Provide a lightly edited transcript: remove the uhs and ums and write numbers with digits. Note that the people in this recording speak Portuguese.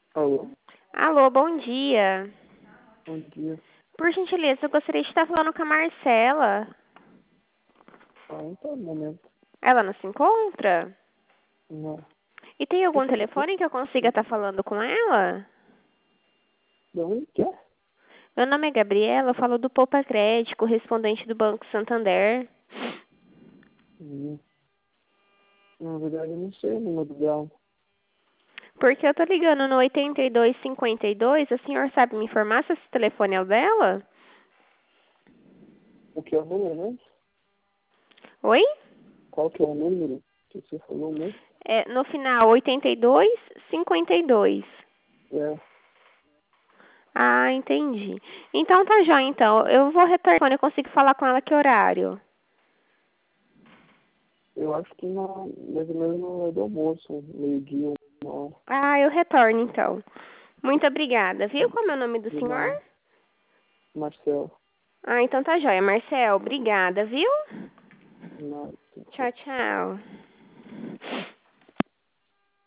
Alô, Alô, bom dia. bom dia. Por gentileza, eu gostaria de estar falando com a Marcela. Não tá no momento. Ela não se encontra? Não. E tem Que algum você quer? telefone que eu consiga estar falando com ela? De onde que é? Meu nome é Gabriela, eu falo do Poupa Crédito, correspondente do Banco Santander. Hum, Na verdade, eu não sei o número dela. Porque eu tô ligando no 8252, o senhor sabe me informar se esse telefone é o dela? O que é o número, né? Oi? Qual que é o número que você falou mesmo? É no final 8252. É, Ah, entendi. Então tá já, então. Eu vou retornar quando eu consigo falar com ela que horário. eu acho que mais ou menos na hora do almoço, meio-dia, 1 hora. Ah, eu retorno então. Muito obrigada, viu? Qual é o nome do De senhor? nada. Marcelo, Ah, então tá jóia. Marcel, obrigada, viu? de nada. Tchau, tchau.